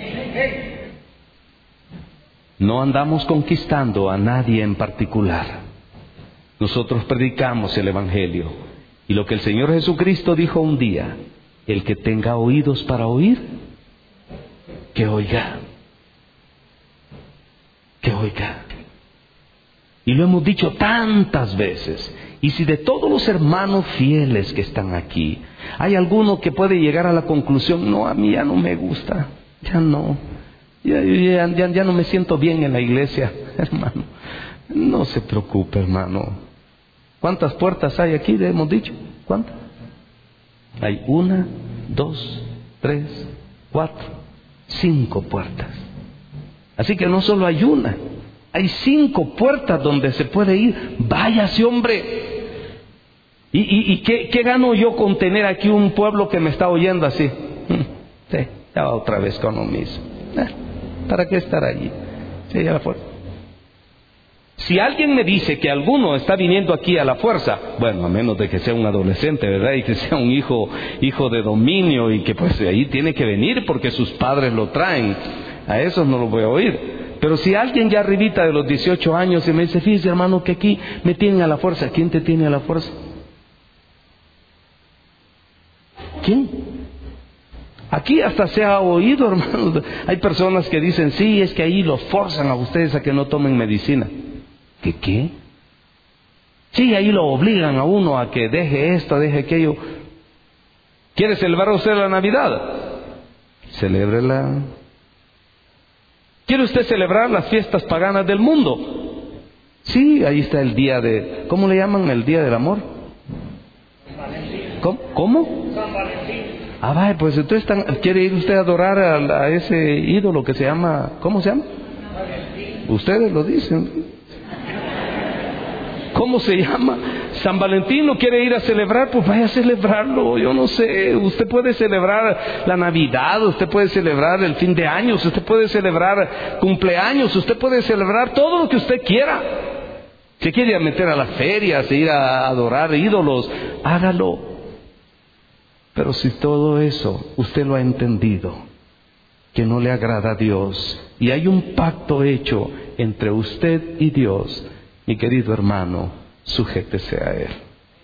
Speaker 1: No andamos conquistando a nadie en particular. Nosotros predicamos el evangelio. Y lo que el Señor Jesucristo dijo un día: el que tenga oídos para oír, que oiga. Que oiga. Y lo hemos dicho tantas veces. Y si de todos los hermanos fieles que están aquí, hay alguno que puede llegar a la conclusión: no, a mí ya no me gusta, ya no, ya, ya, ya, ya no me siento bien en la iglesia, hermano, no se preocupe, hermano. ¿Cuántas puertas hay aquí? Le hemos dicho. ¿Cuántas? Hay una, dos, tres, cuatro, cinco puertas. Así que no solo hay una, hay cinco puertas donde se puede ir. Váyase, hombre. ¿Y, y, y qué, qué gano yo con tener aquí un pueblo que me está oyendo así? Sí, ya va otra vez con lo mismo. ¿Para qué estar allí? Sí, ya la fuerza. Si alguien me dice que alguno está viniendo aquí a la fuerza, bueno, a menos de que sea un adolescente, ¿verdad? Y que sea un hijo, hijo de dominio, y que pues ahí tiene que venir porque sus padres lo traen. A esos no los voy a oír. Pero si alguien ya arribita de los dieciocho años y me dice: fíjese, hermano, que aquí me tienen a la fuerza. ¿Quién te tiene a la fuerza? ¿Quién? Aquí hasta se ha oído, hermano. Hay personas que dicen: sí, es que ahí los forzan a ustedes a que no tomen medicina. ¿Qué qué? Sí, ahí lo obligan a uno a que deje esto, deje aquello. ¿Quiere celebrar usted la Navidad? Celébrela. ¿Quiere usted celebrar las fiestas paganas del mundo? Sí, ahí está el día de... ¿Cómo le llaman? El día del amor. ¿Cómo? ¿Cómo? San Valentín. Ah, vaya, pues entonces están, ¿quiere ir usted a adorar a, a ese ídolo que se llama... ¿Cómo se llama? Valentín. Ustedes lo dicen. ¿Cómo se llama? San Valentín. ¿No quiere ir a celebrar? Pues vaya a celebrarlo. Yo no sé. Usted puede celebrar la Navidad, usted puede celebrar el fin de años, usted puede celebrar cumpleaños, usted puede celebrar todo lo que usted quiera. Si quiere meter a las ferias, ir a adorar ídolos, hágalo. Pero si todo eso usted lo ha entendido, que no le agrada a Dios, y hay un pacto hecho entre usted y Dios, mi querido hermano, sujétese a Él.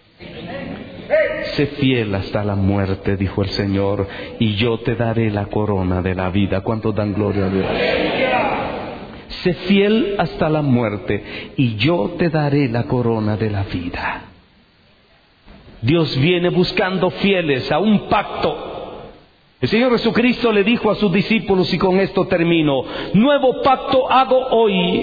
Speaker 1: Sé fiel hasta la muerte, dijo el Señor, y yo te daré la corona de la vida. ¿Cuántos dan gloria a Dios? Sé fiel hasta la muerte, y yo te daré la corona de la vida. Dios viene buscando fieles a un pacto. El Señor Jesucristo le dijo a sus discípulos, y con esto termino: nuevo pacto hago hoy.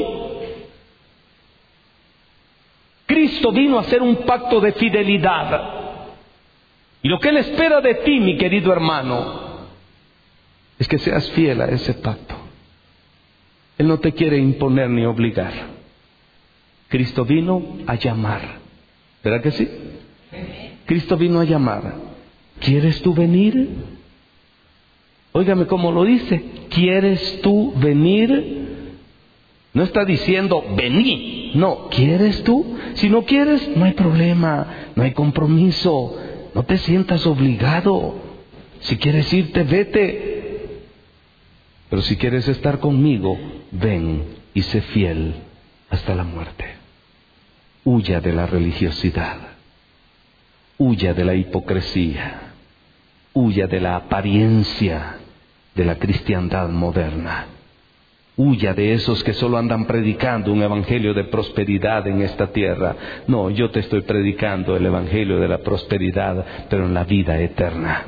Speaker 1: Cristo vino a hacer un pacto de fidelidad. Y lo que Él espera de ti, mi querido hermano, es que seas fiel a ese pacto. Él no te quiere imponer ni obligar. Cristo vino a llamar. ¿Verdad que sí? Cristo vino a llamar. ¿Quieres tú venir? Óigame cómo lo dice. ¿Quieres tú venir? No está diciendo vení. No, ¿quieres tú? Si no quieres, no hay problema, no hay compromiso. No te sientas obligado. Si quieres irte, vete. Pero si quieres estar conmigo, ven y sé fiel hasta la muerte. Huya de la religiosidad. Huya de la hipocresía. Huya de la apariencia de la cristiandad moderna. Huya de esos que solo andan predicando un evangelio de prosperidad en esta tierra. No, yo te estoy predicando el evangelio de la prosperidad, pero en la vida eterna.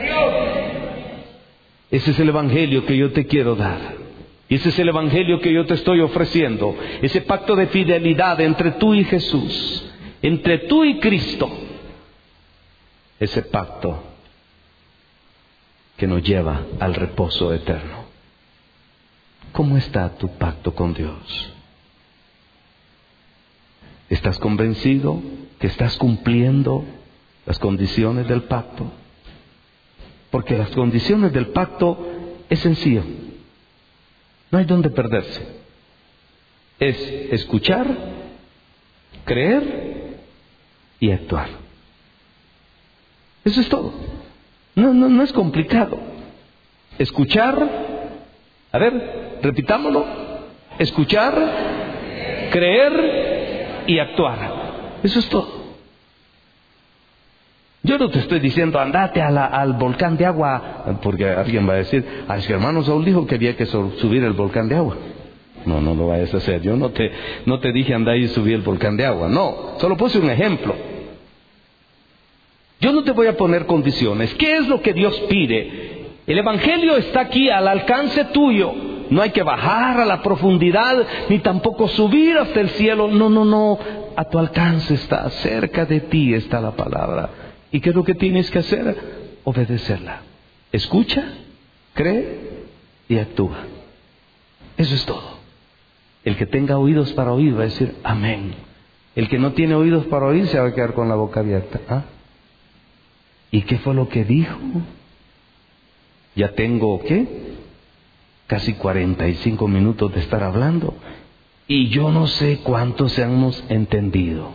Speaker 1: Ese es el evangelio que yo te quiero dar. Ese es el evangelio que yo te estoy ofreciendo. Ese pacto de fidelidad entre tú y Jesús, entre tú y Cristo. Ese pacto que nos lleva al reposo eterno. ¿Cómo está tu pacto con Dios? ¿Estás convencido que estás cumpliendo las condiciones del pacto? Porque las condiciones del pacto es sencillo. No hay donde perderse. Es escuchar, creer y actuar. Eso es todo. No, no, no es complicado. Escuchar, a ver, repitámoslo. Escuchar, creer y actuar. Eso es todo. Yo no te estoy diciendo andate a la, al volcán de agua, porque alguien va a decir, ay, si hermano Saúl dijo que había que subir el volcán de agua. No, no lo vayas a hacer. Yo no te, no te dije andar y subir el volcán de agua. No, solo puse un ejemplo. Yo no te voy a poner condiciones. ¿Qué es lo que Dios pide? El evangelio está aquí al alcance tuyo. No hay que bajar a la profundidad, ni tampoco subir hasta el cielo. No, no, no. A tu alcance está, cerca de ti está la palabra. ¿Y qué es lo que tienes que hacer? Obedecerla. Escucha, cree y actúa. Eso es todo. El que tenga oídos para oír va a decir amén. El que no tiene oídos para oír se va a quedar con la boca abierta. ¿Ah? ¿Y qué fue lo que dijo? Ya tengo, ¿qué? Casi cuarenta y cinco minutos de estar hablando. Y yo no sé cuántos hemos entendido.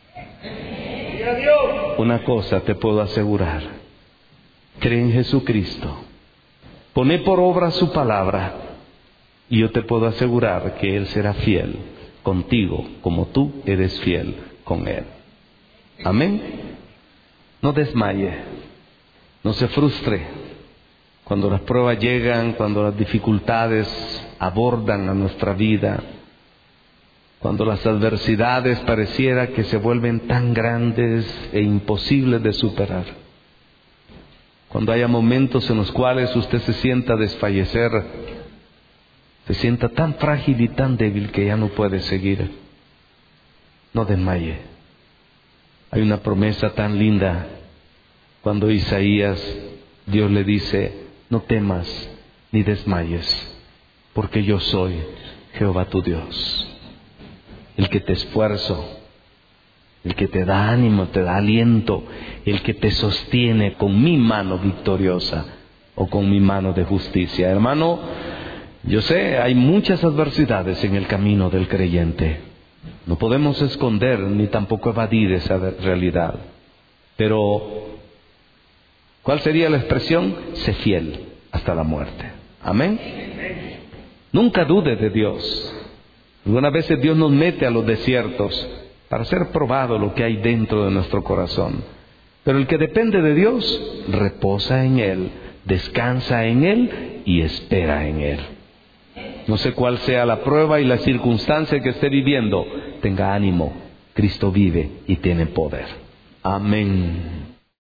Speaker 1: Una cosa te puedo asegurar. Cree en Jesucristo. Poné por obra su palabra. Y yo te puedo asegurar que Él será fiel contigo como tú eres fiel con Él. Amén. No desmaye. No se frustre. Cuando las pruebas llegan, cuando las dificultades abordan a nuestra vida, cuando las adversidades pareciera que se vuelven tan grandes e imposibles de superar. Cuando haya momentos en los cuales usted se sienta desfallecer, se sienta tan frágil y tan débil que ya no puede seguir, no desmaye. Hay una promesa tan linda cuando Isaías, Dios le dice, no temas ni desmayes, porque yo soy Jehová tu Dios, el que te esfuerzo, el que te da ánimo, te da aliento, el que te sostiene con mi mano victoriosa o con mi mano de justicia. Hermano, yo sé, hay muchas adversidades en el camino del creyente. No podemos esconder ni tampoco evadir esa realidad. Pero, ¿cuál sería la expresión? Sé fiel hasta la muerte. Amén. Nunca dude de Dios. Algunas veces Dios nos mete a los desiertos para ser probado lo que hay dentro de nuestro corazón. Pero el que depende de Dios, reposa en Él, descansa en Él y espera en Él. No sé cuál sea la prueba y la circunstancia que esté viviendo, tenga ánimo. Cristo vive y tiene poder. Amén.